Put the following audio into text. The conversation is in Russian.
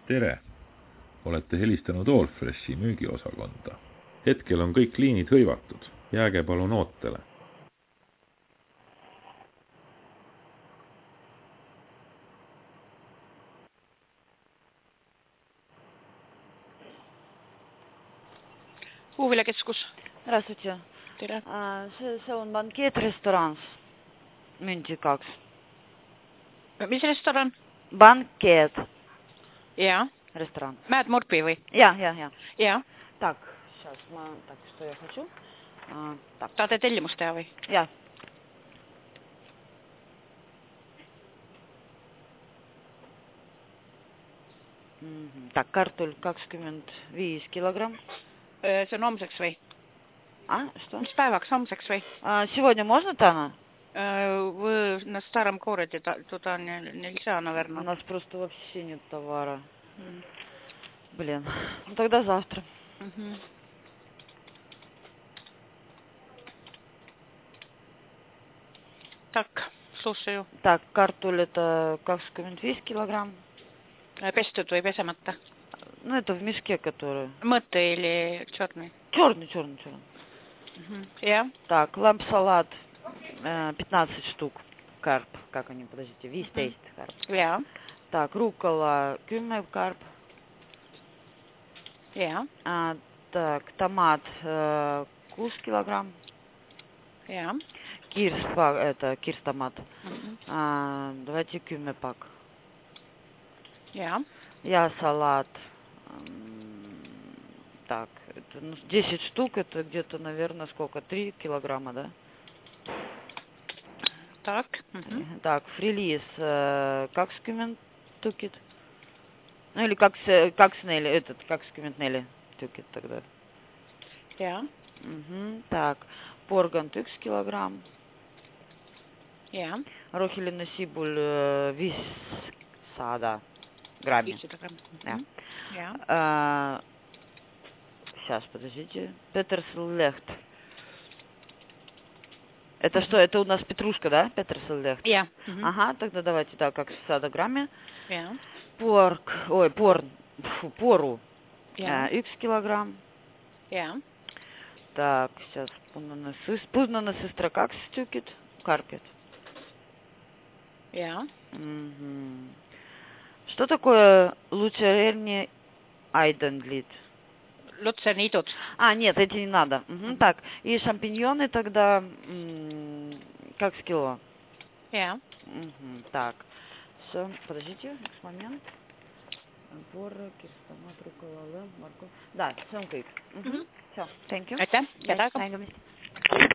Tere! Olete helistanud Allfreshi müügiosakonda. Hetkel on kõik liinid hõivatud. Jääge palun ootele. Puuviljakeskus. Здравствуйте. Tere. See on bankeet-restorans. Münti 2. Mis restoran? Банкет. Ja. Ресторан. Mad Murphy või? Ja. Ja. Так, сейчас так, что я хочу? Так. Tahate tellimust teha või? Ja. Так, картуль 25 килограмм. See on homseks või? Что? Mis päevaks, homseks või? Сегодня можно, Тана? На старом городе туда нельзя, наверное. У нас просто вообще нет товара. Блин, ну тогда завтра. Так, слушаю. Так, картуль это 25 килограмм. Pestud või pesemata? Ну, это в мешке, который... Mõõte или черный? Черный. Ja. Так, ламп-салат 15 штук. Карп, как они, подождите, 15 карп. Ja. Так, руккола 10 карп. Ja. Так, томат 6 килограмм. Ja. Кирс томат. Давайте 10 пак. Ja. Я салат. Так, это, 10 штук, это где-то, наверное, сколько? 3 килограмма, да? Так. Так, фрилис, как скюмен тукит? Ну, или как снели, как скюментнели тукит тогда? Ja. Так, порган 1 килограмм. Ja. Рохилина сибуль вис сада. Грамме. 500 грамм. Да. Ja. Сейчас, подождите. Петерсельлехт. Это что? Это у нас петрушка, да? Петерсельлехт. Ja. Ага, тогда давайте, да, как в 100 грамме. Ja. Пору. Ja. X килограмм. Ja. Так, сейчас пузнана сестра как стюкит? Карпет. Ja. Что такое лучерерни айденглит? Луцернидут. Нет, эти не надо. Так, и шампиньоны тогда как с кило? Ja. Так, все, подождите, момент. Порра, кирстомат, руккола, морковь. Да, все, окей. Все, thank you. Aitäh. Yes,